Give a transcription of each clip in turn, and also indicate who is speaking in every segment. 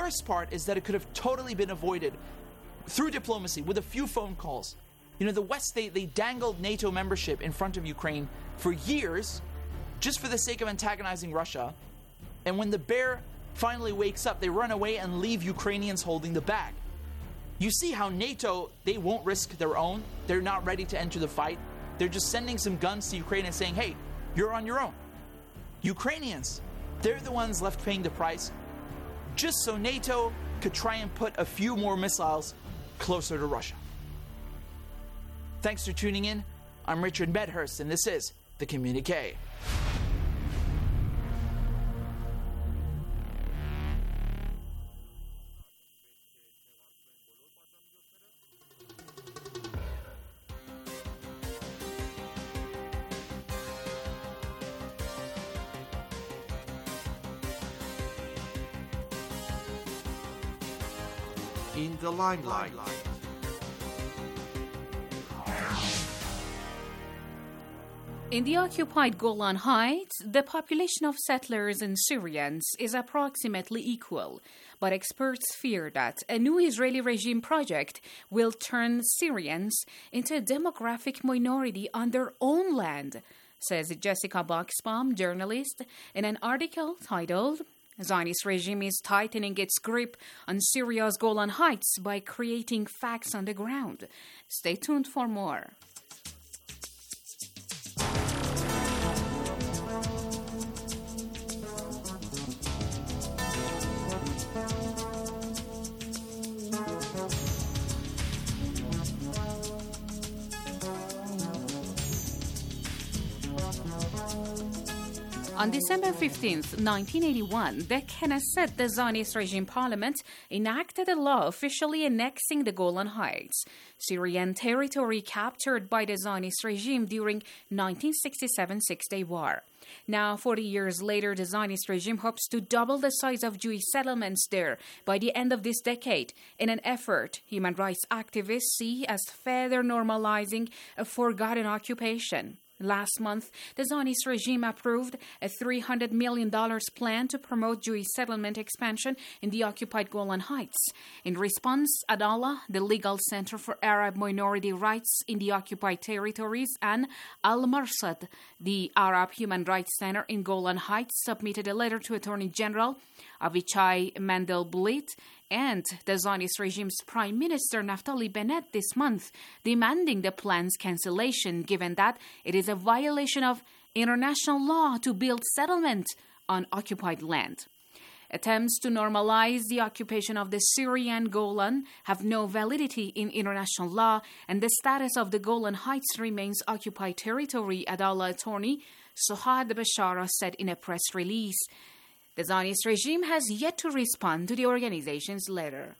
Speaker 1: worst part is that it could have totally been avoided through diplomacy with a few phone calls. The West, they dangled NATO membership in front of Ukraine for years just for the sake of antagonizing Russia. And when the bear finally wakes up, they run away and leave Ukrainians holding the bag. You see how NATO, they won't risk their own. They're not ready to enter the fight. They're just sending some guns to Ukraine and saying, hey, you're on your own. Ukrainians, they're the ones left paying the price just so NATO could try and put a few more missiles closer to Russia. Thanks for tuning in. I'm Richard Medhurst, and this is The Communique.
Speaker 2: In the limelight.
Speaker 3: In the occupied Golan Heights, the population of settlers and Syrians is approximately equal, but experts fear that a new Israeli regime project will turn Syrians into a demographic minority on their own land, says Jessica Boxbaum, journalist, in an article titled Zionist regime is tightening its grip on Syria's Golan Heights by creating facts on the ground. Stay tuned for more. On December 15, 1981, the Knesset, the Zionist regime parliament, enacted a law officially annexing the Golan Heights, Syrian territory captured by the Zionist regime during 1967 Six-Day War. Now, 40 years later, the Zionist regime hopes to double the size of Jewish settlements there by the end of this decade, in an effort human rights activists see as further normalizing a forgotten occupation. Last month, the Zionist regime approved a $300 million plan to promote Jewish settlement expansion in the occupied Golan Heights. In response, Adallah, the Legal Center for Arab Minority Rights in the Occupied Territories, and Al-Marsad, the Arab Human Rights Center in Golan Heights, submitted a letter to Attorney General Avichai Mandelblit and the Zionist regime's Prime Minister Naftali Bennett this month, demanding the plan's cancellation, given that it is a violation of international law to build settlement on occupied land. Attempts to normalize the occupation of the Syrian Golan have no validity in international law, and the status of the Golan Heights remains occupied territory, Adallah attorney Suhad Bashara said in a press release. The Zionist regime has yet to respond to the organization's letter.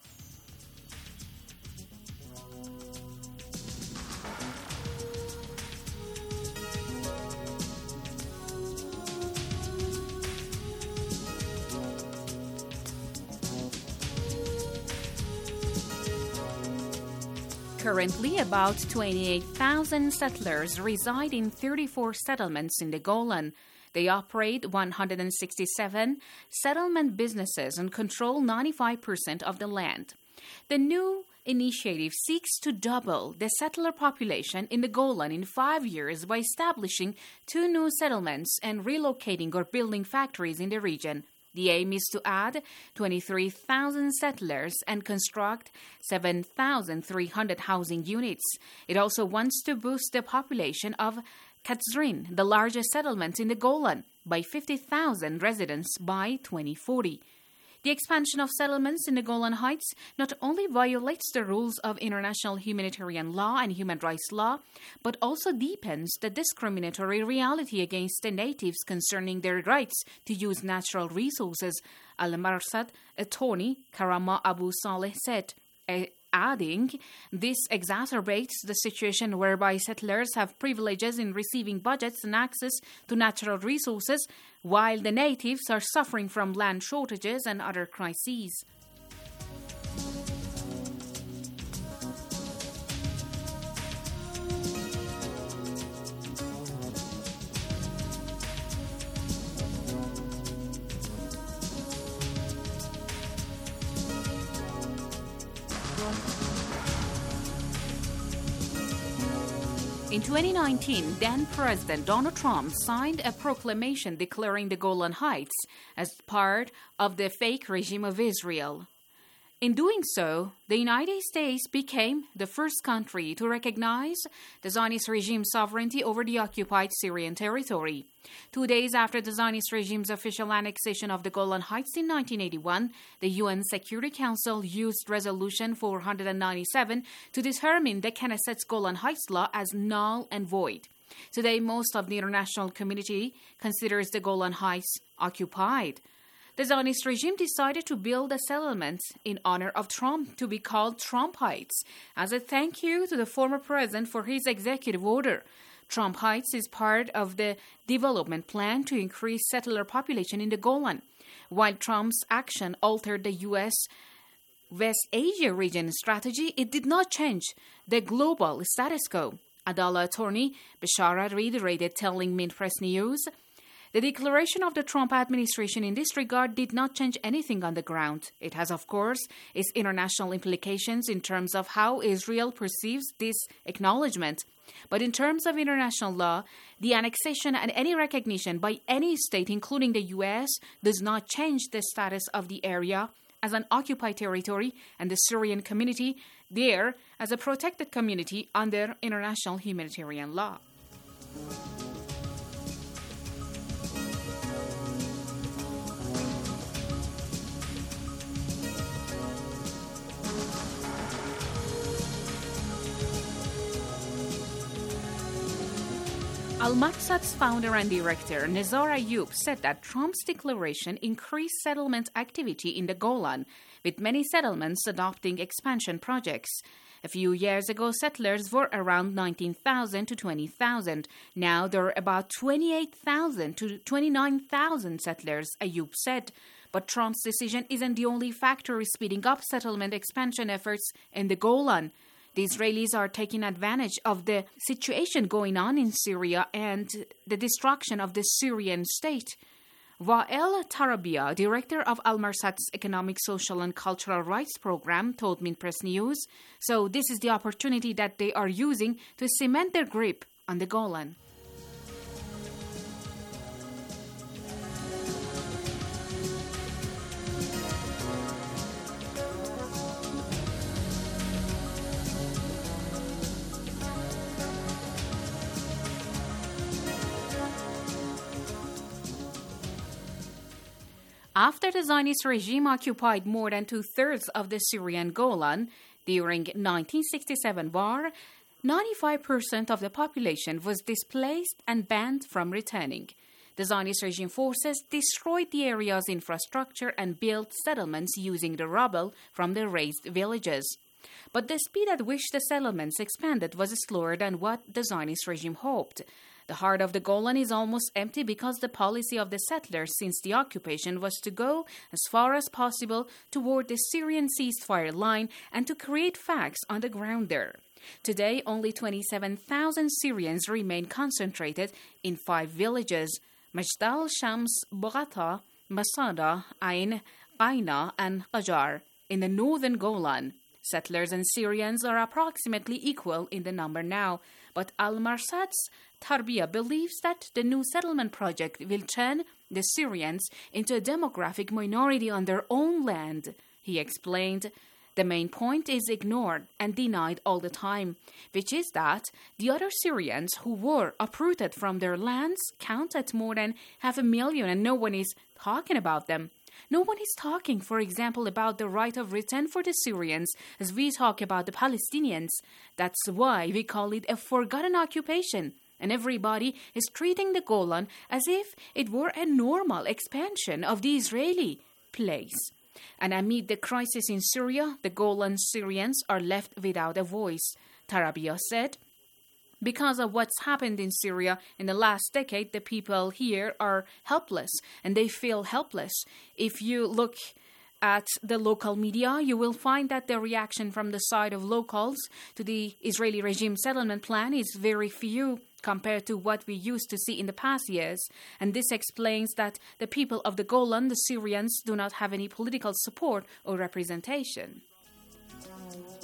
Speaker 3: Currently, about 28,000 settlers reside in 34 settlements in the Golan. They operate 167 settlement businesses and control 95% of the land. The new initiative seeks to double the settler population in the Golan in 5 years by establishing 2 new settlements and relocating or building factories in the region. The aim is to add 23,000 settlers and construct 7,300 housing units. It also wants to boost the population of Katzrin, the largest settlement in the Golan, by 50,000 residents by 2040. The expansion of settlements in the Golan Heights not only violates the rules of international humanitarian law and human rights law, but also deepens the discriminatory reality against the natives concerning their rights to use natural resources, Al-Marsad attorney Karama Abu Saleh said, adding, this exacerbates the situation whereby settlers have privileges in receiving budgets and access to natural resources, while the natives are suffering from land shortages and other crises. In 2019, then President Donald Trump signed a proclamation declaring the Golan Heights as part of the fake regime of Israel. In doing so, the United States became the first country to recognize the Zionist regime's sovereignty over the occupied Syrian territory. 2 days after the Zionist regime's official annexation of the Golan Heights in 1981, the UN Security Council used Resolution 497 to determine the Knesset's Golan Heights law as null and void. Today, most of the international community considers the Golan Heights occupied. The Zionist regime decided to build a settlement in honor of Trump to be called Trump Heights as a thank you to the former president for his executive order. Trump Heights is part of the development plan to increase settler population in the Golan. While Trump's action altered the U.S. West Asia region strategy, it did not change the global status quo. Adala attorney Beshara reiterated, telling Mint Press News, the declaration of the Trump administration in this regard did not change anything on the ground. It has, of course, its international implications in terms of how Israel perceives this acknowledgement. But in terms of international law, the annexation and any recognition by any state, including the U.S., does not change the status of the area as an occupied territory and the Syrian community there as a protected community under international humanitarian law. Al-Maqsad's founder and director, Nizar Ayub, said that Trump's declaration increased settlement activity in the Golan, with many settlements adopting expansion projects. A few years ago, settlers were around 19,000 to 20,000. Now there are about 28,000 to 29,000 settlers, Ayub said. But Trump's decision isn't the only factor speeding up settlement expansion efforts in the Golan. The Israelis are taking advantage of the situation going on in Syria and the destruction of the Syrian state. Wael Tarabia, director of Al-Marsad's Economic, Social and Cultural Rights Program, told Mint Press News, so this is the opportunity that they are using to cement their grip on the Golan. After the Zionist regime occupied more than two-thirds of the Syrian Golan during 1967 war, 95% of the population was displaced and banned from returning. The Zionist regime forces destroyed the area's infrastructure and built settlements using the rubble from the razed villages. But the speed at which the settlements expanded was slower than what the Zionist regime hoped. The heart of the Golan is almost empty because the policy of the settlers since the occupation was to go as far as possible toward the Syrian ceasefire line and to create facts on the ground there. Today, only 27,000 Syrians remain concentrated in 5 villages: Majdal, Shams, Bogata, Masada, Ain, Qaina, and Qajar in the northern Golan. Settlers and Syrians are approximately equal in the number now, but Al-Marsad's Tarbiya believes that the new settlement project will turn the Syrians into a demographic minority on their own land. He explained, the main point is ignored and denied all the time, which is that the other Syrians who were uprooted from their lands count at more than 500,000 and no one is talking about them. No one is talking, for example, about the right of return for the Syrians as we talk about the Palestinians. That's why we call it a forgotten occupation. And everybody is treating the Golan as if it were a normal expansion of the Israeli place. And amid the crisis in Syria, the Golan Syrians are left without a voice. Tarabia said, because of what's happened in Syria in the last decade, the people here are helpless, and they feel helpless. If you look at the local media, you will find that the reaction from the side of locals to the Israeli regime settlement plan is very few compared to what we used to see in the past years. And this explains that the people of the Golan, the Syrians, do not have any political support or representation.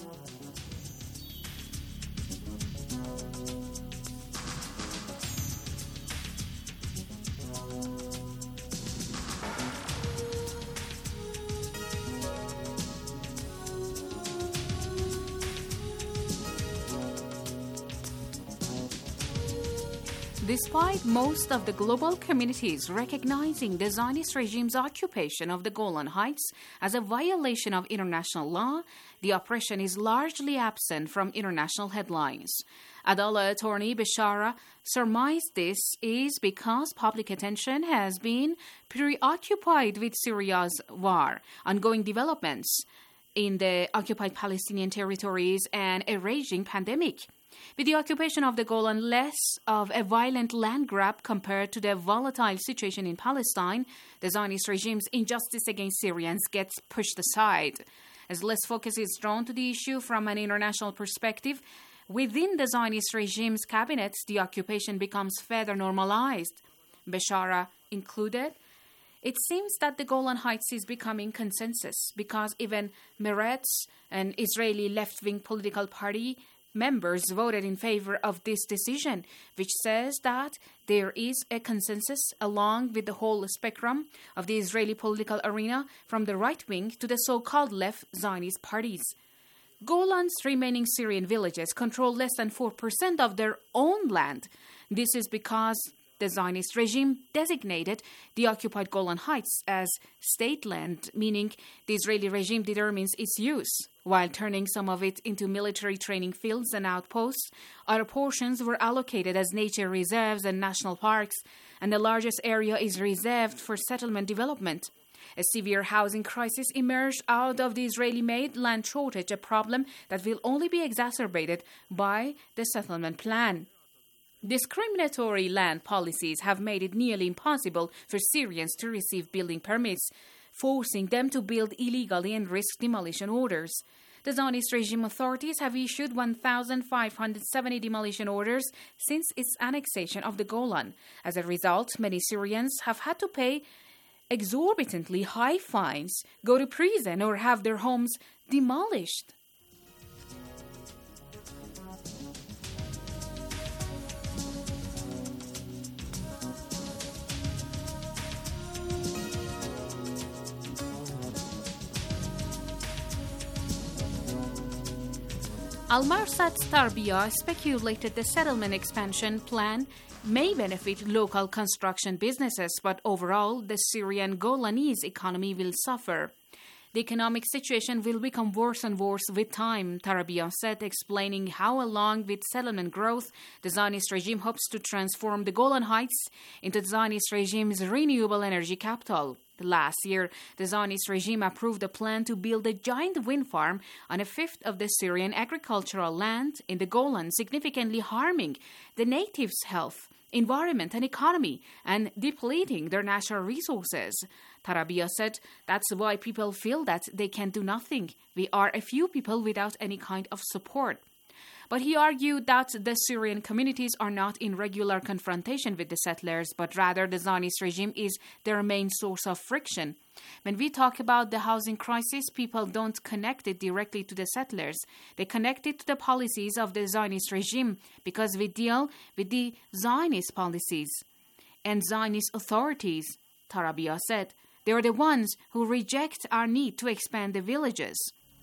Speaker 3: Despite most of the global communities recognizing the Zionist regime's occupation of the Golan Heights as a violation of international law, the oppression is largely absent from international headlines. Adalah attorney Beshara surmised this is because public attention has been preoccupied with Syria's war, ongoing developments in the occupied Palestinian territories, and a raging pandemic. With the occupation of the Golan less of a violent land grab compared to the volatile situation in Palestine, the Zionist regime's injustice against Syrians gets pushed aside. As less focus is drawn to the issue from an international perspective, within the Zionist regime's cabinet, the occupation becomes further normalized, Beshara included. It seems that the Golan Heights is becoming consensus because even Meretz, an Israeli left-wing political party, members voted in favor of this decision, which says that there is a consensus along with the whole spectrum of the Israeli political arena from the right wing to the so-called left Zionist parties. Golan's remaining Syrian villages control less than 4% of their own land. This is because the Zionist regime designated the occupied Golan Heights as state land, meaning the Israeli regime determines its use. While turning some of it into military training fields and outposts, other portions were allocated as nature reserves and national parks, and the largest area is reserved for settlement development. A severe housing crisis emerged out of the Israeli-made land shortage, a problem that will only be exacerbated by the settlement plan. Discriminatory land policies have made it nearly impossible for Syrians to receive building permits, forcing them to build illegally and risk demolition orders. The Zionist regime authorities have issued 1,570 demolition orders since its annexation of the Golan. As a result, many Syrians have had to pay exorbitantly high fines, go to prison, or have their homes demolished. Al-Marsat Tarbiyah speculated the settlement expansion plan may benefit local construction businesses, but overall, the Syrian Golanese economy will suffer. The economic situation will become worse and worse with time, Tarbiyah said, explaining how, along with settlement growth, the Zionist regime hopes to transform the Golan Heights into the Zionist regime's renewable energy capital. Last year, the Zionist regime approved a plan to build a giant wind farm on a fifth of the Syrian agricultural land in the Golan, significantly harming the natives' health, environment, and economy, and depleting their natural resources. Tarbiyah said, "That's why people feel that they can do nothing. We are a few people without any kind of support." But he argued that the Syrian communities are not in regular confrontation with the settlers, but rather the Zionist regime is their main source of friction. When we talk about the housing crisis, people don't connect it directly to the settlers. They connect it to the policies of the Zionist regime because we deal with the Zionist policies and Zionist authorities, Tarbiyah said. They are the ones who reject our need to expand the villages.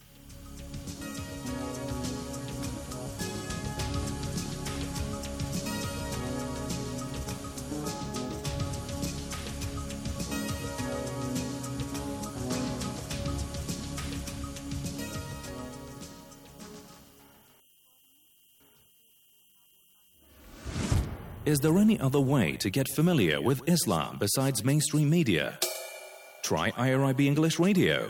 Speaker 2: Is there any other way to get familiar with Islam besides mainstream media? Try IRIB English Radio.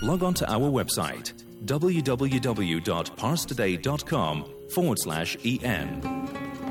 Speaker 2: log on to our website www.parstoday.com/en.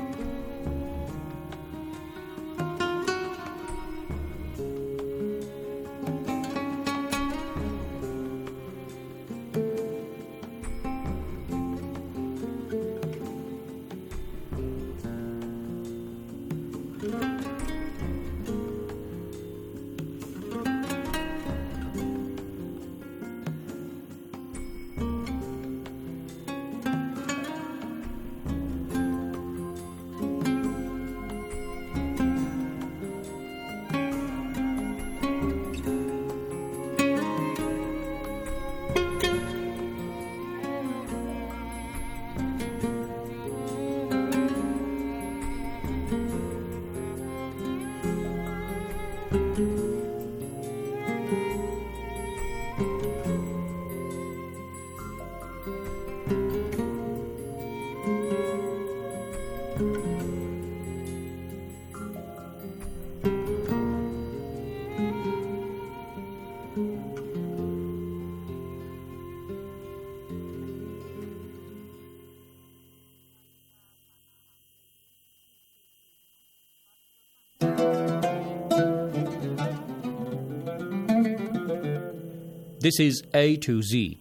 Speaker 4: This is A to Z.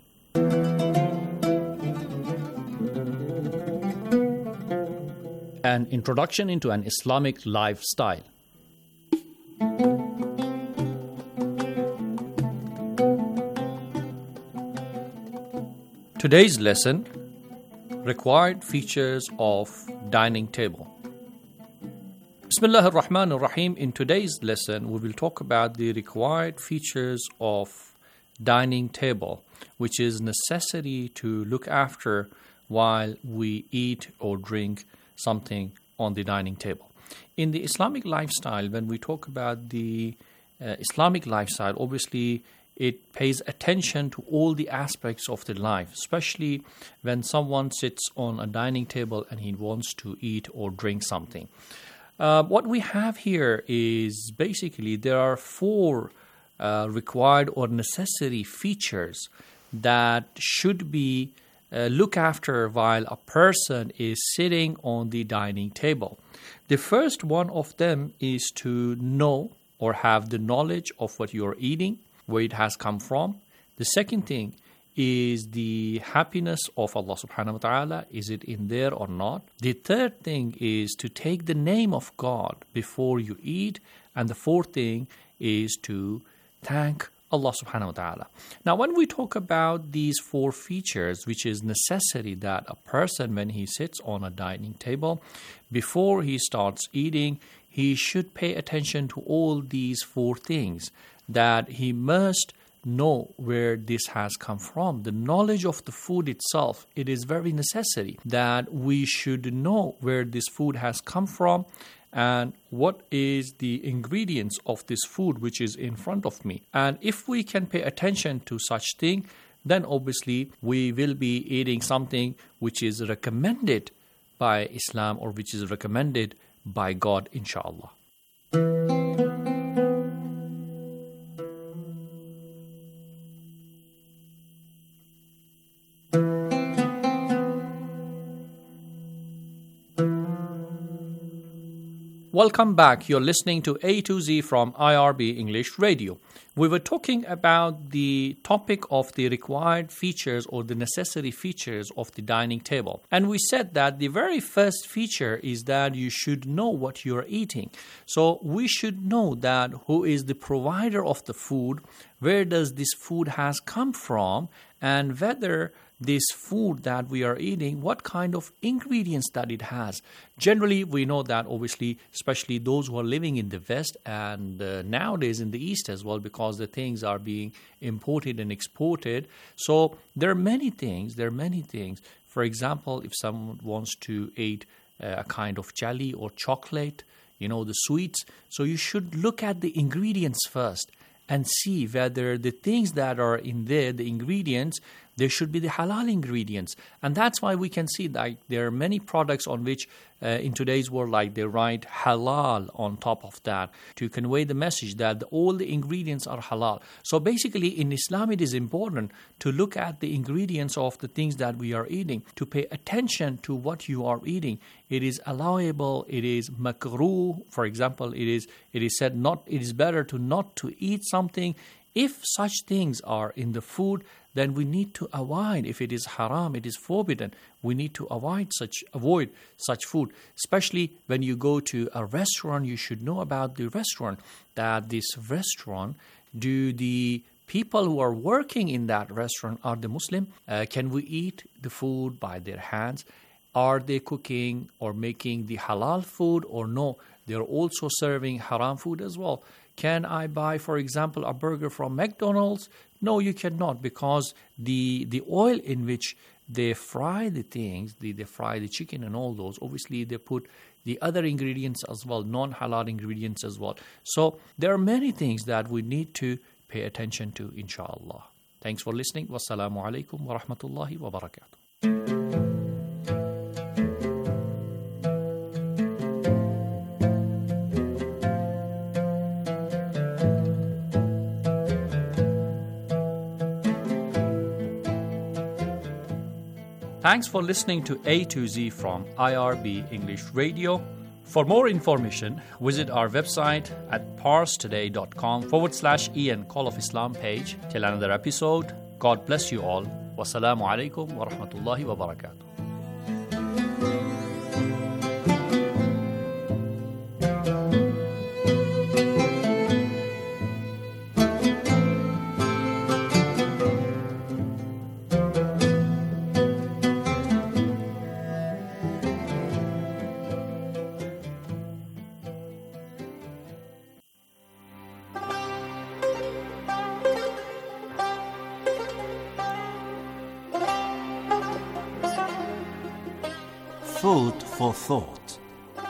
Speaker 4: An introduction into an Islamic lifestyle. Today's lesson: required features of dining table. Bismillah ar-Rahman ar-Rahim. In today's lesson, we will talk about the required features of dining table, which is necessary to look after while we eat or drink something on the dining table. In the Islamic lifestyle, when we talk about the Islamic lifestyle, obviously it pays attention to all the aspects of the life, especially when someone sits on a dining table and he wants to eat or drink something. What we have here is basically there are four required or necessary features that should be looked after while a person is sitting on the dining table. The first one of them is to know or have the knowledge of what you're eating, where it has come from. The second thing is the happiness of Allah subhanahu wa ta'ala. Is it in there or not? The third thing is to take the name of God before you eat. And the fourth thing is to thank Allah subhanahu wa ta'ala. Now, when we talk about these four features, which is necessary that a person, when he sits on a dining table, before he starts eating, he should pay attention to all these four things, that he must know where this has come from. The knowledge of the food itself, it is very necessary that we should know where this food has come from and what is the ingredients of this food which is in front of me. And if we can pay attention to such thing, then obviously we will be eating something which is recommended by Islam or which is recommended by God, inshallah. Welcome back. You're listening to A to Z from IRB English Radio. We were talking about the topic of the required features or the necessary features of the dining table. And we said that the very first feature is that you should know what you're eating. So we should know that who is the provider of the food, where does this food has come from, and whether this food that we are eating, what kind of ingredients that it has. Generally, we know that obviously, especially those who are living in the West and nowadays in the East as well, because the things are being imported and exported. So there are many things. For example, if someone wants to eat a kind of jelly or chocolate, the sweets. So you should look at the ingredients first and see whether the things that are in there, the ingredients, there should be the halal ingredients. And that's why we can see that there are many products on which in today's world, like they write halal on top of that to convey the message that all the ingredients are halal. So basically in Islam, it is important to look at the ingredients of the things that we are eating, to pay attention to what you are eating. It is allowable, it is makruh. For example, it is said it is better not to eat something. If such things are in the food, then we need to avoid. If it is haram, it is forbidden, we need to avoid such food. Especially when you go to a restaurant, you should know about the restaurant, that this restaurant, do the people who are working in that restaurant, are they Muslim? Can we eat the food by their hands? Are they cooking or making the halal food or no? They're also serving haram food as well. Can I buy, for example, a burger from McDonald's? No, you cannot, because the oil in which they fry the things, they fry the chicken and all those, obviously they put the other ingredients as well, non-halal ingredients as well. So there are many things that we need to pay attention to, inshallah. Thanks for listening. Wassalamu alaikum wa rahmatullahi wa barakatuh. Thanks for listening to A to Z from IRB English Radio. For more information, visit our website at parstoday.com/EN Call of Islam page. Till another episode, God bless you all. Wassalamu alaikum wa rahmatullahi wa barakatuh.
Speaker 5: Food for thought.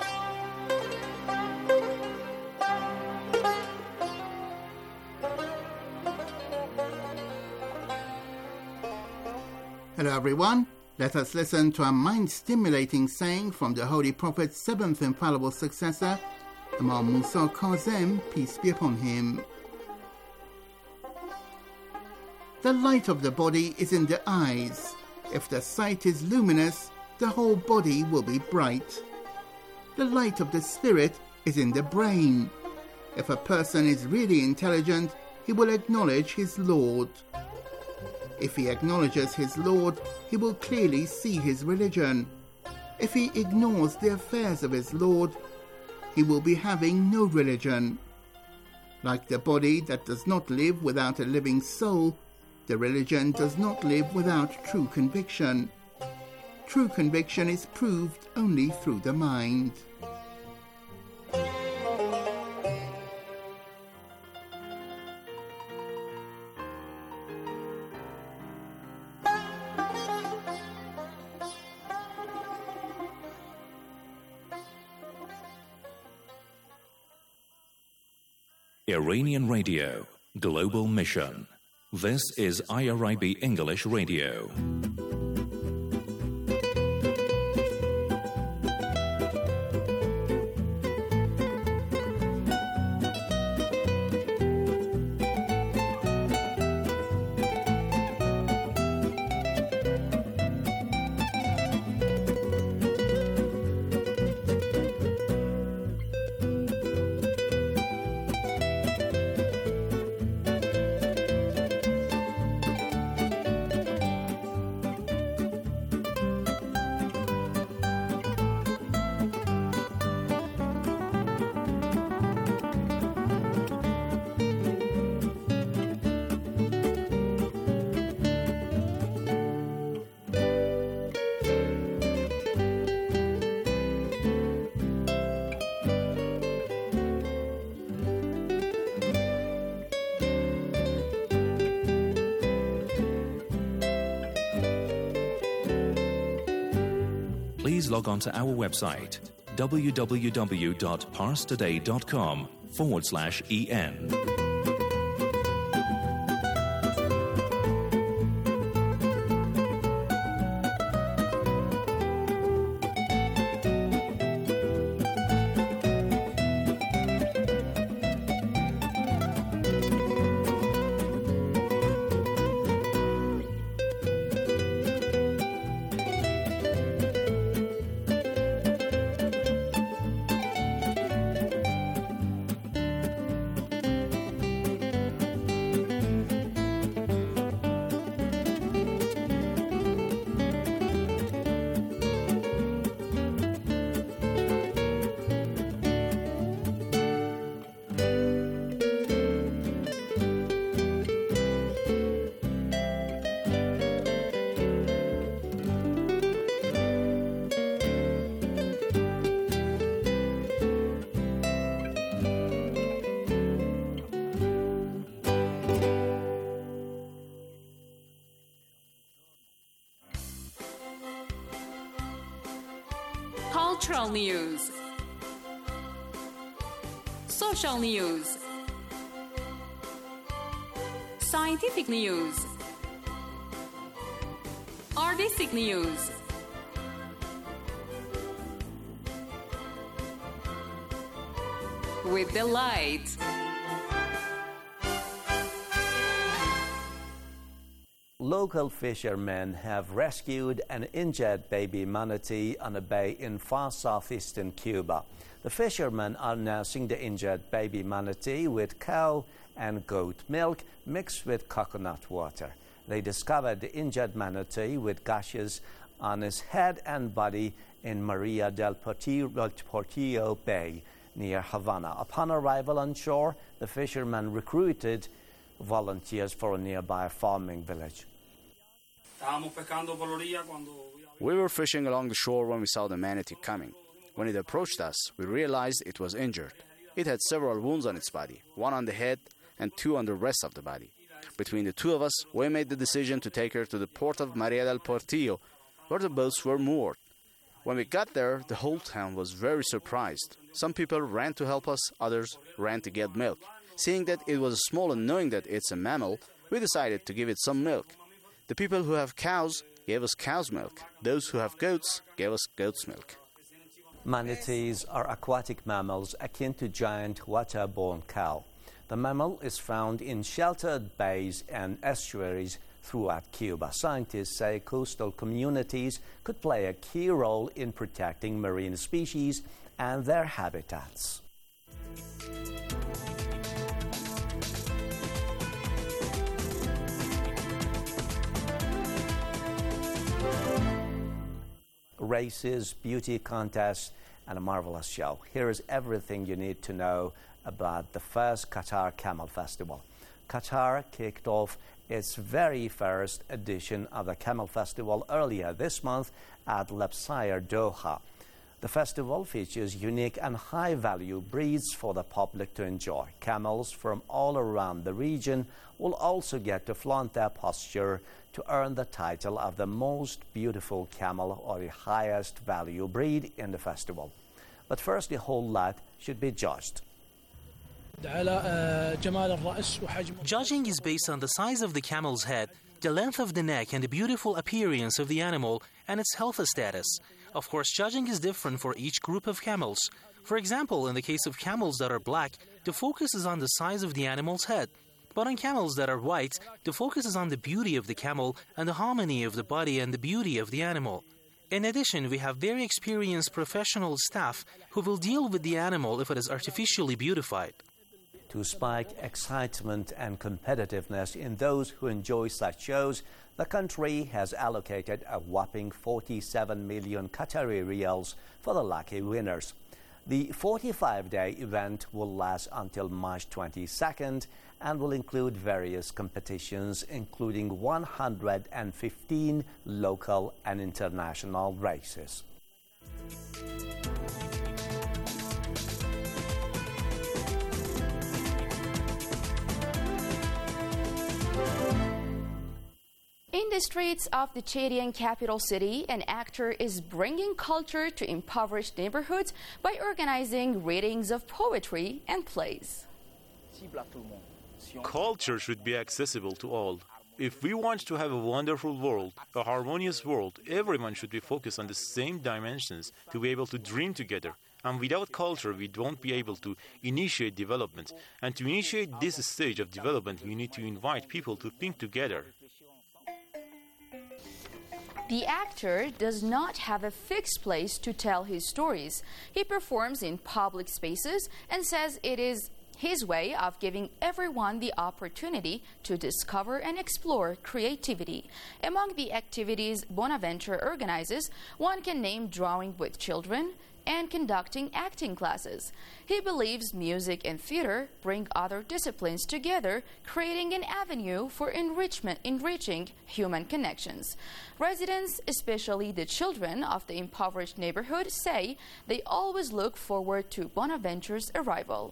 Speaker 6: Hello everyone, let us listen to a mind-stimulating saying from the Holy Prophet's seventh infallible successor, Imam Musa Kazem, peace be upon him. The light of the body is in the eyes. If the sight is luminous, the whole body will be bright. The light of the spirit is in the brain. If a person is really intelligent, he will acknowledge his Lord. If he acknowledges his Lord, he will clearly see his religion. If he ignores the affairs of his Lord, he will be having no religion. Like the body that does not live without a living soul, the religion does not live without true conviction. True conviction is proved only through the mind.
Speaker 2: Iranian Radio, Global Mission. This is IRIB English Radio. Please log on to our website, www.parstoday.com/EN.
Speaker 3: Cultural news. Social news. Scientific news. Artistic news. With delight.
Speaker 5: Local fishermen have rescued an injured baby manatee on a bay in far southeastern Cuba. The fishermen are nursing the injured baby manatee with cow and goat milk mixed with coconut water. They discovered the injured manatee with gashes on his head and body in Maria del Portillo Bay near Havana. Upon arrival on shore, the fishermen recruited volunteers for a nearby farming village.
Speaker 7: We were fishing along the shore when we saw the manatee coming. When it approached us, we realized it was injured. It had several wounds on its body, one on the head and two on the rest of the body. Between the two of us, we made the decision to take her to the port of Maria del Portillo, where the boats were moored. When we got there, the whole town was very surprised. Some people ran to help us, others ran to get milk. Seeing that it was small and knowing that it's a mammal, we decided to give it some milk. The people who have cows gave us cow's milk. Those who have goats gave us goat's milk.
Speaker 5: Manatees are aquatic mammals akin to giant water-borne cow. The mammal is found in sheltered bays and estuaries throughout Cuba. Scientists say coastal communities could play a key role in protecting marine species and their habitats. Races, beauty contests, and a marvelous show. Here is everything you need to know about the first Qatar Camel Festival. Qatar kicked off its very first edition of the Camel Festival earlier this month at Lusail, Doha. The festival features unique and high-value breeds for the public to enjoy. Camels from all around the region will also get to flaunt their posture to earn the title of the most beautiful camel or the highest value breed in the festival. But first, the whole lot should be judged.
Speaker 8: Judging is based on the size of the camel's head, the length of the neck, and the beautiful appearance of the animal and its health status. Of course, judging is different for each group of camels. For example, in the case of camels that are black, the focus is on the size of the animal's head. But on camels that are white, the focus is on the beauty of the camel and the harmony of the body and the beauty of the animal. In addition, we have very experienced professional staff who will deal with the animal if it is artificially beautified.
Speaker 5: To spike excitement and competitiveness in those who enjoy such shows, the country has allocated a whopping 47 million Qatari riyals for the lucky winners. The 45-day event will last until March 22nd and will include various competitions, including 115 local and international races.
Speaker 9: In the streets of the Chadian capital city, an actor is bringing culture to impoverished neighborhoods by organizing readings of poetry and plays.
Speaker 10: Culture should be accessible to all. If we want to have a wonderful world, a harmonious world, everyone should be focused on the same dimensions to be able to dream together. And without culture, we won't be able to initiate development. And to initiate this stage of development, we need to invite people to think together.
Speaker 9: The actor does not have a fixed place to tell his stories. He performs in public spaces and says it is his way of giving everyone the opportunity to discover and explore creativity. Among the activities Bonaventure organizes, one can name drawing with children and conducting acting classes. He believes music and theater bring other disciplines together, creating an avenue for enriching human connections. Residents, especially the children of the impoverished neighborhood, say they always look forward to Bonaventure's arrival.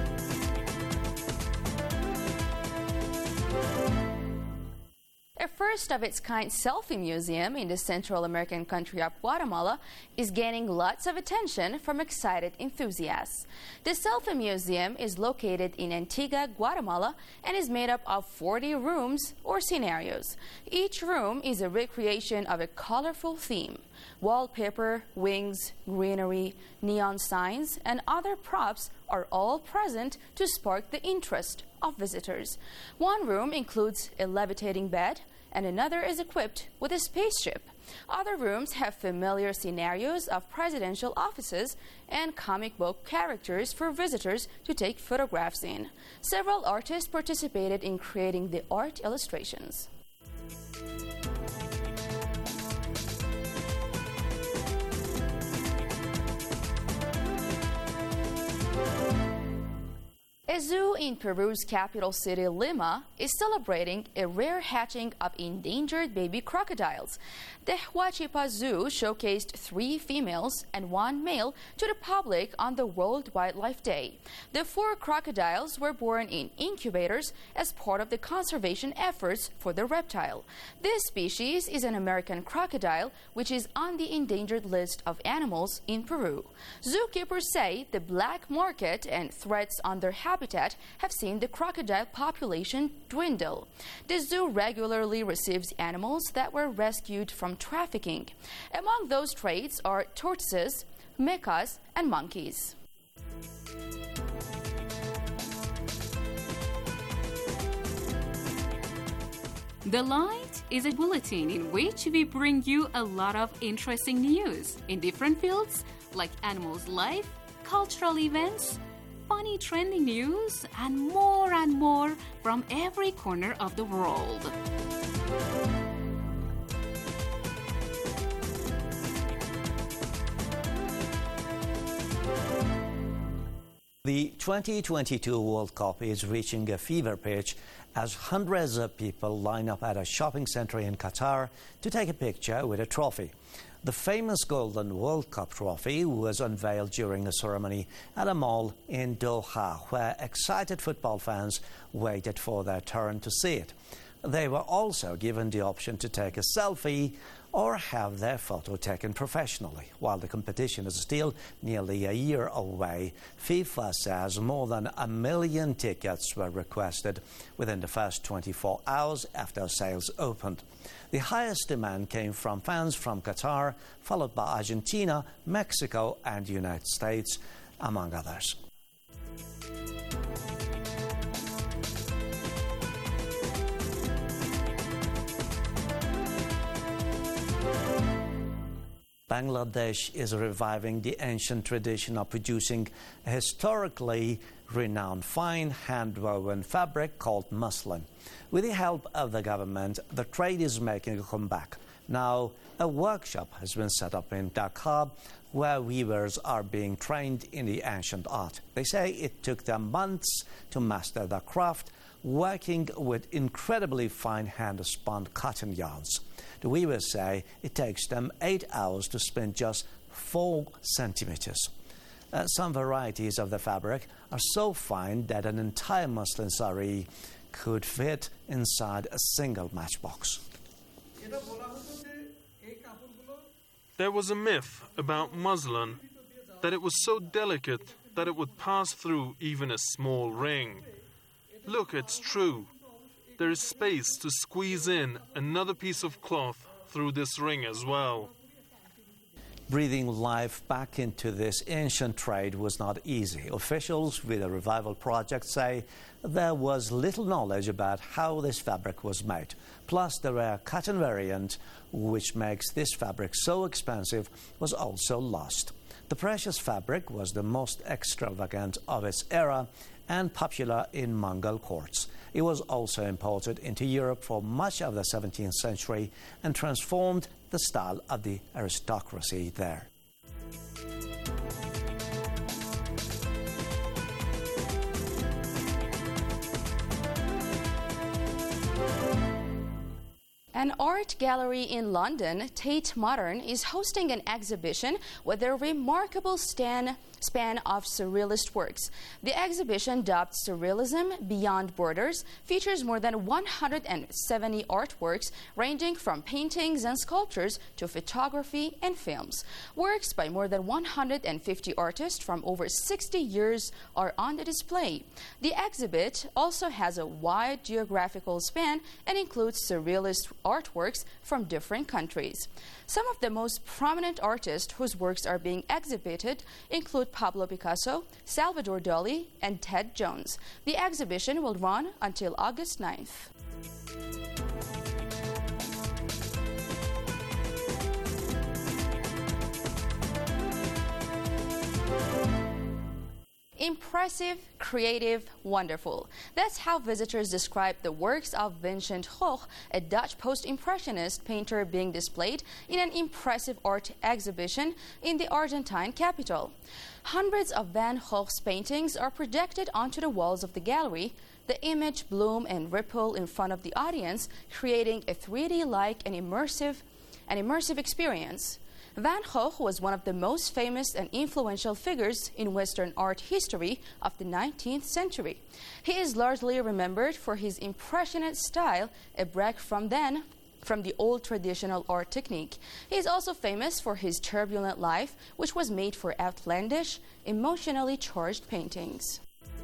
Speaker 9: A first first of its kind selfie museum in the Central American country of Guatemala is gaining lots of attention from excited enthusiasts. The selfie museum is located in Antigua, Guatemala, and is made up of 40 rooms or scenarios. Each room is a recreation of a colorful theme. Wallpaper, wings, greenery, neon signs, and other props are all present to spark the interest of visitors. One room includes a levitating bed, and another is equipped with a spaceship. Other rooms have familiar scenarios of presidential offices and comic book characters for visitors to take photographs in. Several artists participated in creating the art illustrations. A zoo in Peru's capital city, Lima, is celebrating a rare hatching of endangered baby crocodiles. The Huachipa Zoo showcased 3 females and 1 male to the public on the World Wildlife Day. The 4 crocodiles were born in incubators as part of the conservation efforts for the reptile. This species is an American crocodile, which is on the endangered list of animals in Peru. Zookeepers say the black market and threats on their habitat have seen the crocodile population dwindle. The zoo regularly receives animals that were rescued from trafficking. Among those trades are tortoises, mecas, and monkeys.
Speaker 3: The Light is a bulletin in which we bring you a lot of interesting news in different fields like animals' life, cultural events, funny trending news, and more from every corner of the world.
Speaker 5: The 2022 World Cup is reaching a fever pitch as hundreds of people line up at a shopping center in Qatar to take a picture with a trophy. The famous Golden World Cup trophy was unveiled during a ceremony at a mall in Doha, where excited football fans waited for their turn to see it. They were also given the option to take a selfie or have their photo taken professionally. While the competition is still nearly a year away, FIFA says more than 1 million tickets were requested within the first 24 hours after sales opened. The highest demand came from fans from Qatar, followed by Argentina, Mexico, and the United States, among others. Bangladesh is reviving the ancient tradition of producing a historically renowned fine hand-woven fabric called muslin. With the help of the government, the trade is making a comeback. Now, a workshop has been set up in Dhaka where weavers are being trained in the ancient art. They say it took them months to master the craft, working with incredibly fine hand-spun cotton yarns. The weavers say it takes them 8 hours to spin just 4 centimeters. Some varieties of the fabric are so fine that an entire muslin sari could fit inside a single matchbox.
Speaker 11: There was a myth about muslin that it was so delicate that it would pass through even a small ring. Look, it's true. There is space to squeeze in another piece of cloth through this ring as well.
Speaker 5: Breathing life back into this ancient trade was not easy. Officials with a revival project say there was little knowledge about how this fabric was made. Plus, the rare cotton variant, which makes this fabric so expensive, was also lost. The precious fabric was the most extravagant of its era and popular in Mongol courts. It was also imported into Europe for much of the 17th century and transformed the style of the aristocracy there.
Speaker 9: An art gallery in London, Tate Modern, is hosting an exhibition with a remarkable span of surrealist works. The exhibition, dubbed Surrealism Beyond Borders, features more than 170 artworks ranging from paintings and sculptures to photography and films. Works by more than 150 artists from over 60 years are on the display. The exhibit also has a wide geographical span and includes surrealist artworks from different countries. Some of the most prominent artists whose works are being exhibited include Pablo Picasso, Salvador Dali, and Ted Jones. The exhibition will run until August 9th. Impressive, creative, wonderful. That's how visitors describe the works of Vincent Gogh, a Dutch post-impressionist painter being displayed in an impressive art exhibition in the Argentine capital. Hundreds of Van Gogh's paintings are projected onto the walls of the gallery, the image bloom and ripple in front of the audience, creating a 3D-like and immersive experience. Van Gogh was one of the most famous and influential figures in Western art history of the 19th century. He is largely remembered for his impressionist style, a break from the old traditional art technique. He is also famous for his turbulent life, which was made for outlandish, emotionally charged paintings.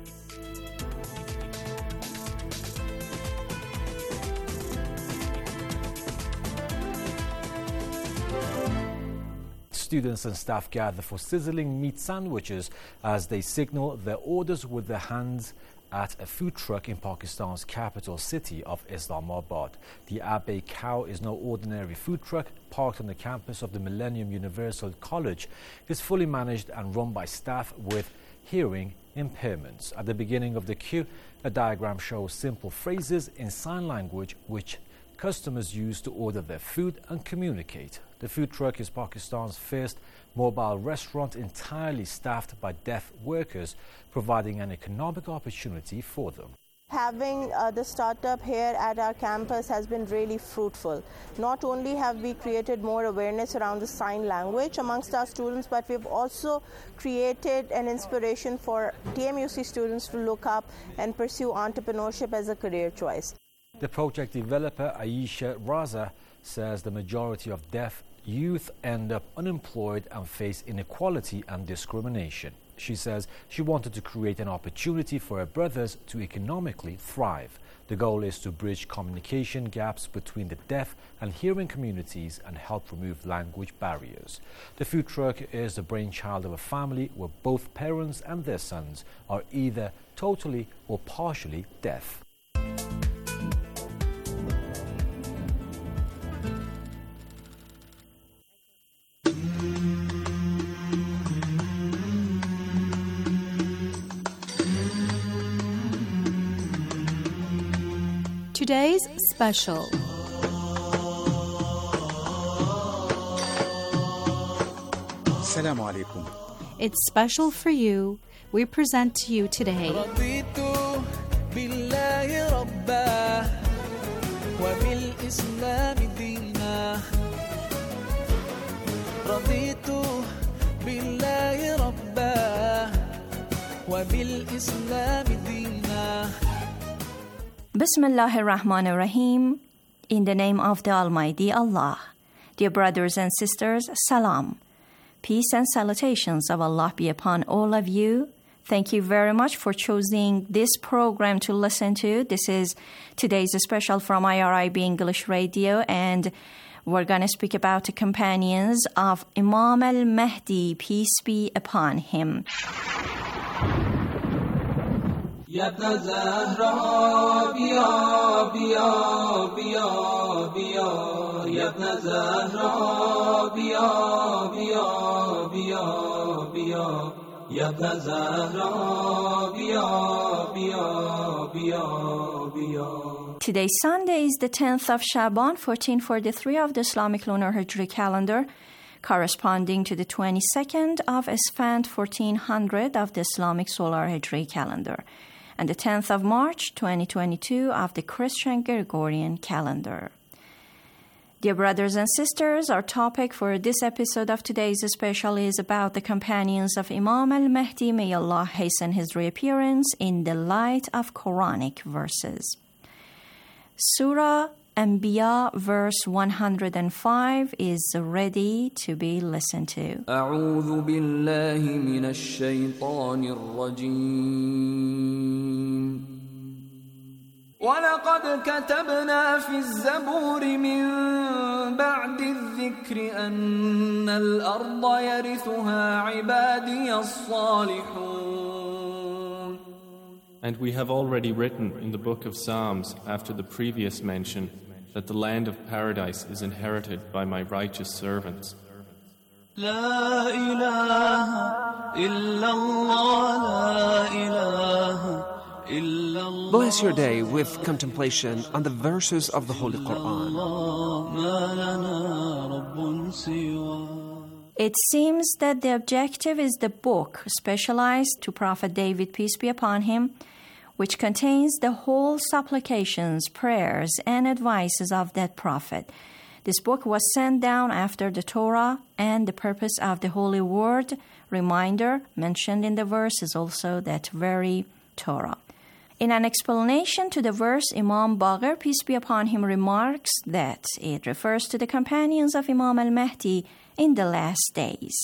Speaker 12: Students and staff gather for sizzling meat sandwiches as they signal their orders with their hands at a food truck in Pakistan's capital city of Islamabad. The Abbey Cow is no ordinary food truck. Parked on the campus of the Millennium Universal College, is fully managed and run by staff with hearing impairments. At the beginning of the queue, a diagram shows simple phrases in sign language which customers use to order their food and communicate. The food truck is Pakistan's first mobile restaurant entirely staffed by deaf workers, providing an economic opportunity for them.
Speaker 13: Having the startup here at our campus has been really fruitful. Not only have we created more awareness around the sign language amongst our students, but we've also created an inspiration for TMUC students to look up and pursue entrepreneurship as a career choice.
Speaker 12: The project developer Aisha Raza says the majority of deaf youth end up unemployed and face inequality and discrimination. She says she wanted to create an opportunity for her brothers to economically thrive. The goal is to bridge communication gaps between the deaf and hearing communities and help remove language barriers. The food truck is the brainchild of a family where both parents and their sons are either totally or partially deaf.
Speaker 14: Today's special.
Speaker 15: Assalamu alaikum.
Speaker 14: It's special for you. We present to you today.
Speaker 16: Bismillahir Rahmanir Rahim. In the name of the Almighty Allah. Dear brothers and sisters, salam. Peace and salutations of Allah be upon all of you. Thank you very much for choosing this program to listen to. This is today's special from IRIB English Radio, and we're going to speak about the companions of Imam al-Mahdi, peace be upon him.
Speaker 17: Ya Ibn Zahra, biya, biya, biya, biya. Ya Ibn Zahra, biya, biya, biya, biya. Ya Ibn Zahra, biya, biya, biya, biya.
Speaker 16: Today, Sunday, is the 10th of Shaban, 1443 of the Islamic Lunar Hijri calendar, corresponding to the 22nd of Esfand, 1400 of the Islamic Solar Hijri calendar, and the 10th of March, 2022 of the Christian Gregorian calendar. Dear brothers and sisters, our topic for this episode of today's special is about the companions of Imam al-Mahdi. May Allah hasten his reappearance in the light of Quranic verses. Surah Anbiya verse 105 is ready to be listened to.
Speaker 17: أعوذ بالله من الشيطان الرجيم ولقد كتبنا في الزبور من بعد الذكر أن الأرض يرثها عبادي الصالحون.
Speaker 18: And we have already written in the book of Psalms after the previous mention that the land of paradise is inherited by my righteous servants.
Speaker 17: لا إله إلا الله لا إله
Speaker 19: Bless your day with contemplation on the verses of the Holy Quran.
Speaker 16: It seems that the objective is the book specialized to Prophet David, peace be upon him, which contains the whole supplications, prayers, and advices of that prophet. This book was sent down after the Torah, and the purpose of the Holy Word, reminder, mentioned in the verse, is also that very Torah. In an explanation to the verse, Imam Baqir, peace be upon him, remarks that it refers to the companions of Imam al-Mahdi in the last days.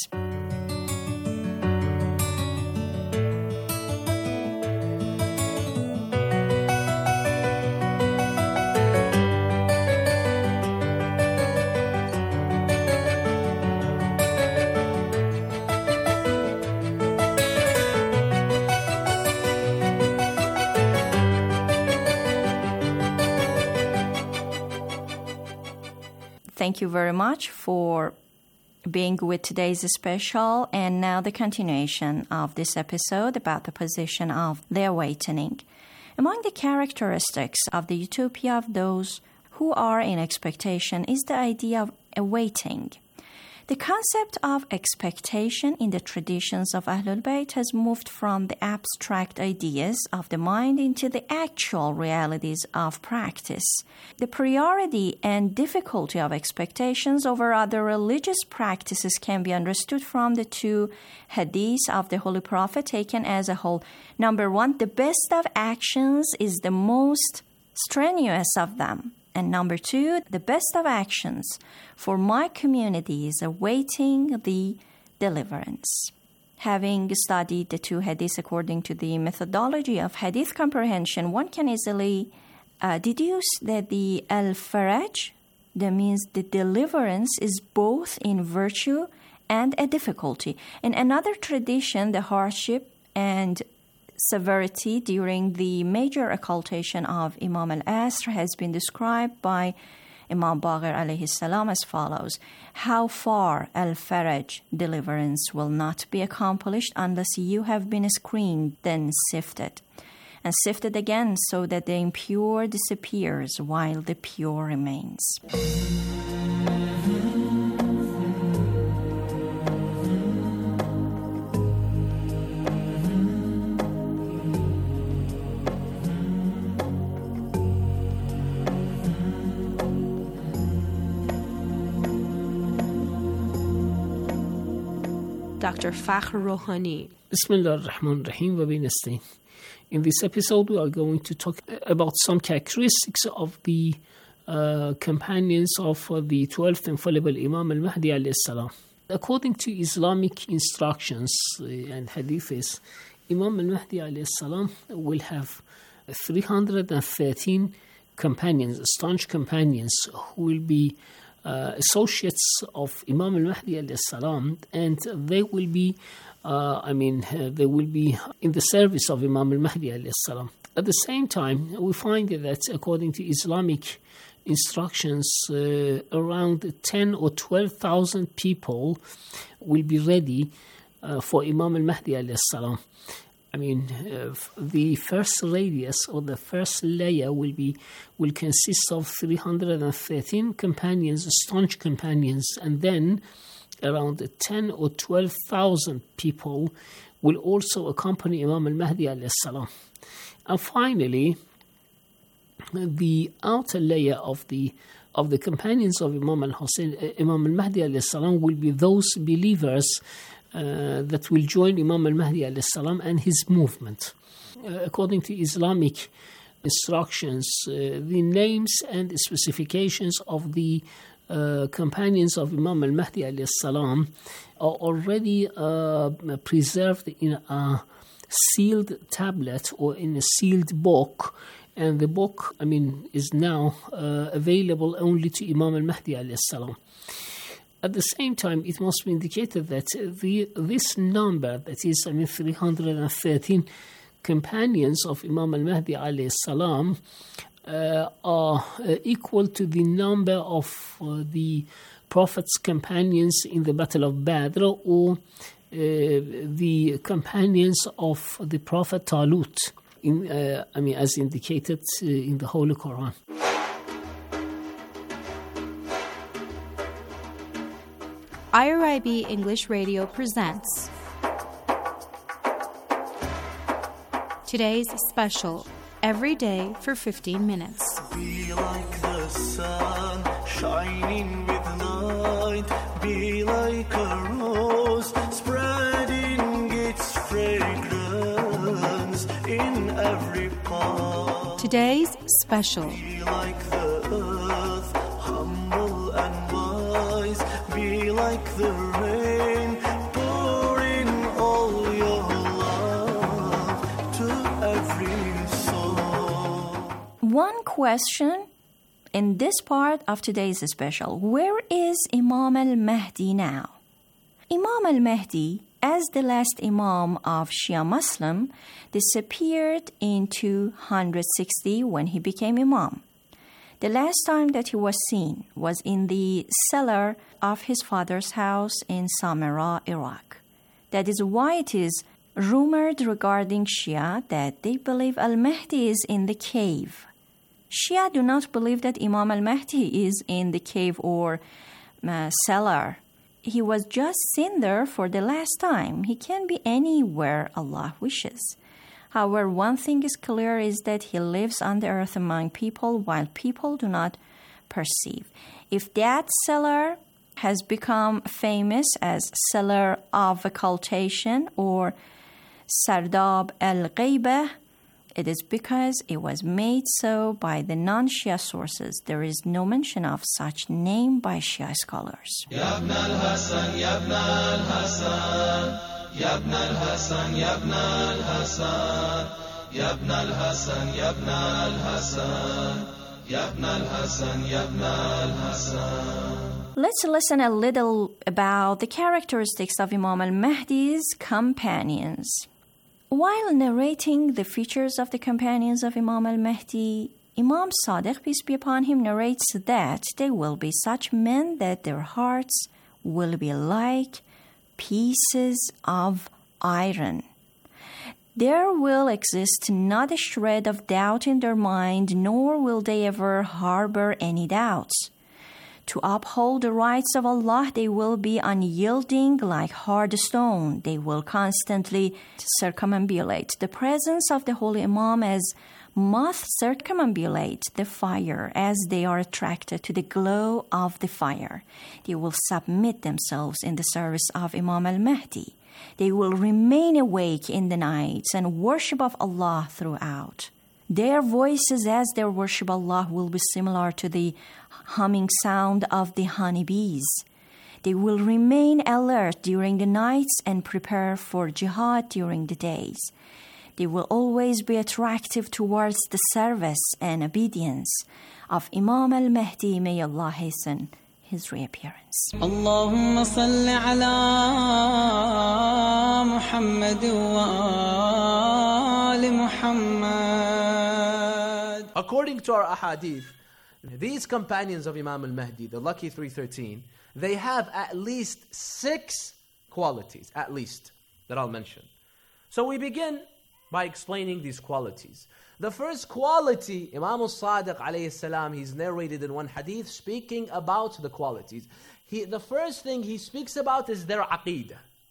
Speaker 16: Thank you very much for being with today's special, and now the continuation of this episode about the position of the awakening. Among the characteristics of the utopia of those who are in expectation is the idea of awaiting. The concept of expectation in the traditions of Ahlul Bayt has moved from the abstract ideas of the mind into the actual realities of practice. The priority and difficulty of expectations over other religious practices can be understood from the two hadiths of the Holy Prophet taken as a whole. Number one, the best of actions is the most strenuous of them. And number two, the best of actions for my community is awaiting the deliverance. Having studied the two hadiths according to the methodology of hadith comprehension, one can easily deduce that the al-faraj, that means the deliverance, is both in virtue and a difficulty. In another tradition, the hardship and severity during the major occultation of Imam al-Asr has been described by Imam Baqir alayhi salam as follows: how far al-faraj, deliverance, will not be accomplished unless you have been screened, then sifted, and sifted again so that the impure disappears while the pure remains.
Speaker 20: Dr. Fakhr Rohani.
Speaker 21: Bismillah ar-Rahman ar-Rahim wa bin nasta'in. In this episode, we are going to talk about some characteristics of the companions of the 12th infallible Imam al-Mahdi alayhi salam. According to Islamic instructions and hadiths, Imam al-Mahdi alayhi salam will have 313 companions, staunch companions, who will be associates of Imam al-Mahdi alayhi salam, and they will be they will be in the service of Imam al-Mahdi alayhi salam. At the same time, we find that according to Islamic instructions, around 10 or 12,000 people will be ready for Imam al-Mahdi alayhi salam. The first radius or the first layer will consist of 313 companions, staunch companions, and then around 10 or 12,000 people will also accompany Imam al-Mahdi alayhi salam. And finally, the outer layer of the of the companions of Imam al-Hussein, Imam al-Mahdi alayhi salam, will be those believers that will join Imam al-Mahdi alayhi salam and his movement. According to Islamic instructions, the names and specifications of the companions of Imam al-Mahdi alayhi salam are already preserved in a sealed tablet or in a sealed book, and the book, is now available only to Imam al-Mahdi alayhi salam. At the same time, it must be indicated that this number, that is, 313 companions of Imam al-Mahdi alayhi salam, are equal to the number of the Prophet's companions in the Battle of Badr, or the companions of the Prophet Talut, as indicated in the Holy Quran.
Speaker 14: IRIB English Radio presents today's special, every day for 15 minutes.
Speaker 17: Be like the sun, shining with light. Be like a rose, spreading its fragrance in every part.
Speaker 14: Today's special.
Speaker 17: Be like the earth, humble and wise. Be like the rain, pour in all your love to every soul.
Speaker 16: One question in this part of today's special: where is Imam al-Mahdi now? Imam al-Mahdi, as the last Imam of Shia Muslim, disappeared in 260 when he became Imam. The last time that he was seen was in the cellar of his father's house in Samarra, Iraq. That is why it is rumored regarding Shia that they believe al-Mahdi is in the cave. Shia do not believe that Imam al-Mahdi is in the cave or cellar. He was just seen there for the last time. He can be anywhere Allah wishes. However, one thing is clear is that he lives on the earth among people while people do not perceive. If that cellar has become famous as cellar of occultation or Sardab al-Ghaibah, it is because it was made so by the non-Shia sources. There is no mention of such name by Shia scholars.
Speaker 17: Ya ibn al-Hasan, ya ibn al-Hasan, ya ibn al-Hasan, ya ibn al-Hasan, ya ibn al-Hasan, ya ibn al-Hasan, ya ibn al-Hasan, ya ibn al-Hasan.
Speaker 16: Let's listen a little about the characteristics of Imam al-Mahdi's companions. While narrating the features of the companions of Imam al-Mahdi, Imam Sadiq, peace be upon him, narrates that they will be such men that their hearts will be like pieces of iron. There will exist not a shred of doubt in their mind, nor will they ever harbor any doubts. To uphold the rights of Allah, they will be unyielding like hard stone. They will constantly circumambulate the presence of the Holy Imam as moths circumambulate the fire as they are attracted to the glow of the fire. They will submit themselves in the service of Imam al-Mahdi. They will remain awake in the nights and worship of Allah throughout. Their voices as they worship Allah will be similar to the humming sound of the honeybees. They will remain alert during the nights and prepare for jihad during the days. They will always be attractive towards the service and obedience of Imam al-Mahdi. May Allah hasten his reappearance.
Speaker 17: Allahumma salli ala Muhammad wa ali Muhammad.
Speaker 1: According to our ahadith, these companions of Imam al-Mahdi, the lucky 313, they have at least 6 qualities, at least, that I'll mention. So we begin by explaining these qualities. The first quality, Imam al-Sadiq alayhi salam, he's narrated in one hadith speaking about the qualities. The first thing he speaks about is their aqeedah.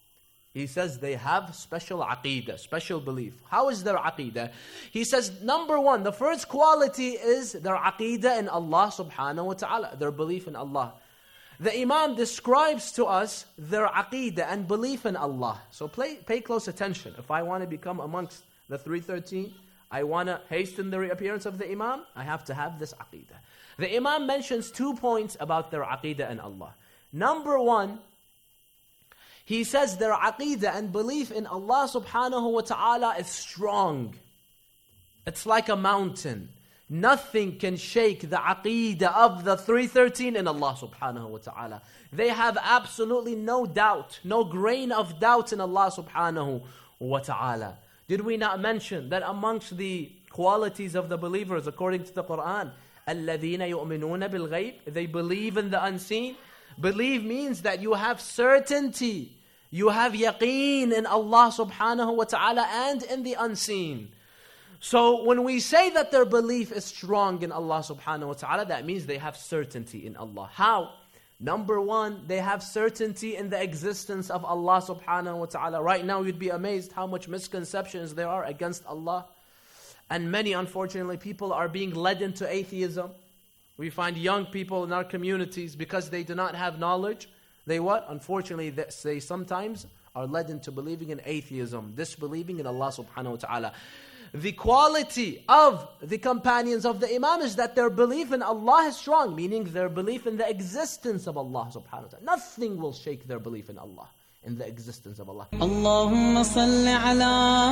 Speaker 1: He says they have special aqeedah, special belief. How is their aqeedah? He says, number one, the first quality is their aqeedah in Allah subhanahu wa ta'ala, their belief in Allah. The Imam describes to us their aqeedah and belief in Allah. So pay close attention. If I want to become amongst the 313, I want to hasten the reappearance of the Imam, I have to have this aqeedah. The Imam mentions 2 points about their aqeedah in Allah. Number one, he says their aqeedah and belief in Allah subhanahu wa ta'ala is strong. It's like a mountain. Nothing can shake the aqeedah of the 313 in Allah subhanahu wa ta'ala. They have absolutely no doubt, no grain of doubt in Allah subhanahu wa ta'ala. Did we not mention that amongst the qualities of the believers according to the Quran, الَّذِينَ يُؤْمِنُونَ بِالْغَيْبِ, they believe in the unseen? Believe means that you have certainty, you have yaqeen in Allah subhanahu wa ta'ala and in the unseen. So when we say that their belief is strong in Allah subhanahu wa ta'ala, that means they have certainty in Allah. How? Number one, they have certainty in the existence of Allah subhanahu wa ta'ala. Right now you'd be amazed how much misconceptions there are against Allah. And many, unfortunately, people are being led into atheism. We find young people in our communities, because they do not have knowledge, they what? Unfortunately, they sometimes are led into believing in atheism, disbelieving in Allah subhanahu wa ta'ala. The quality of the companions of the Imam is that their belief in Allah is strong, meaning their belief in the existence of Allah subhanahu wa ta'ala. Nothing will shake their belief in Allah, in the existence of Allah.
Speaker 4: Allahumma salli ala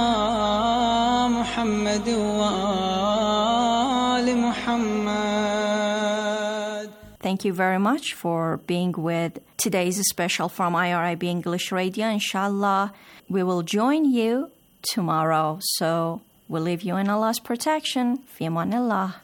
Speaker 4: Muhammad wa ali Muhammad.
Speaker 16: Thank you very much for being with today's special from IRIB English Radio. Inshallah, we will join you tomorrow. So we'll leave you in Allah's protection. Fi amanillah.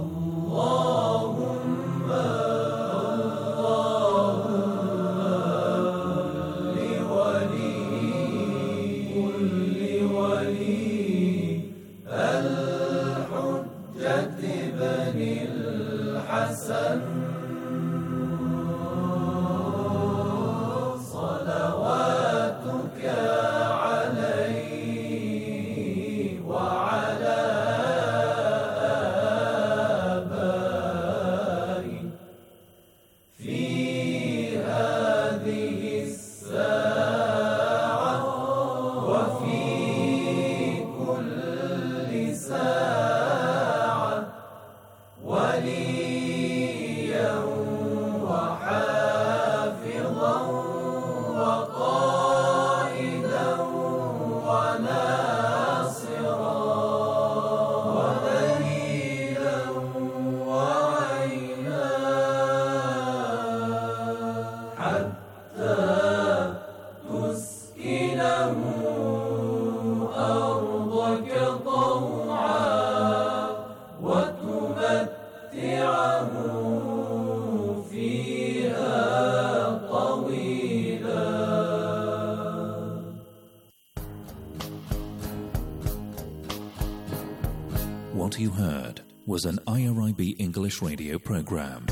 Speaker 2: What you heard was an IRIB English radio program.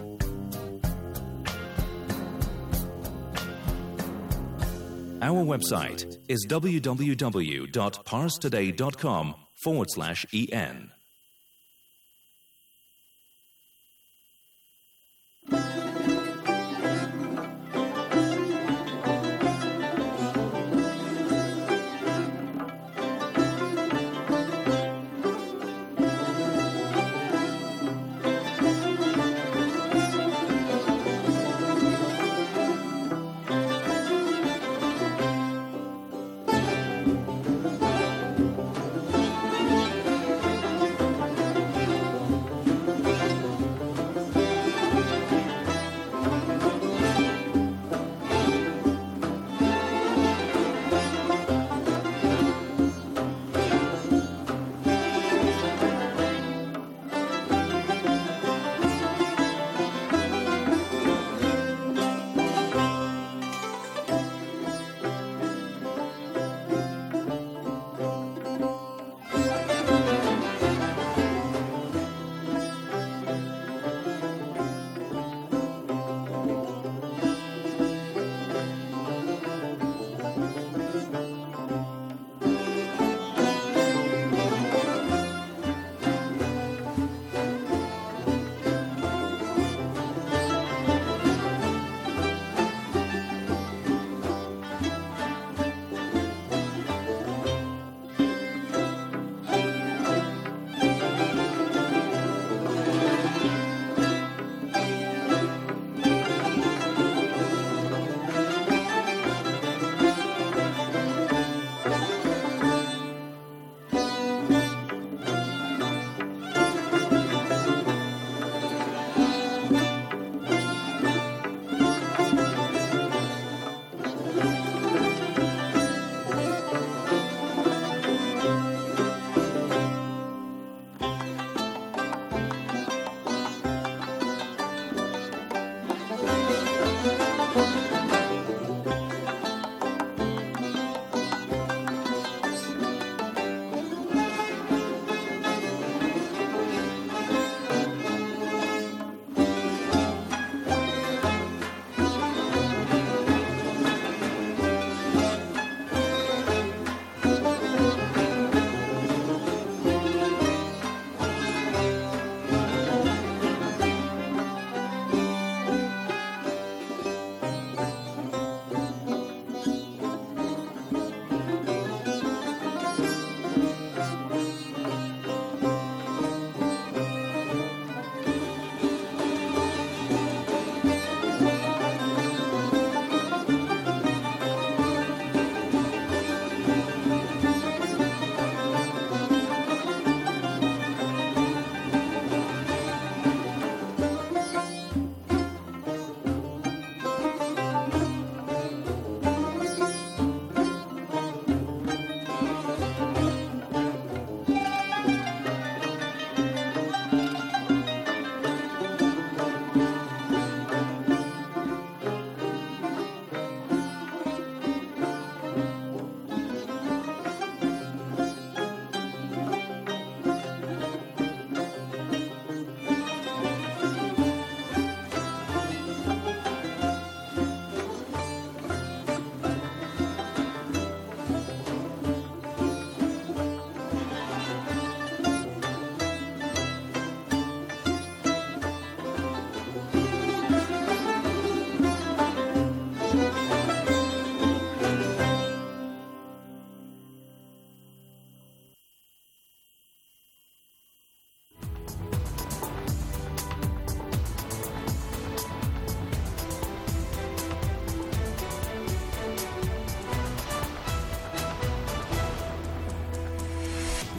Speaker 2: Our website is www.parstoday.com/en.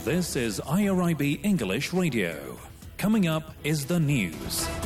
Speaker 2: This is IRIB English Radio. Coming up is the news.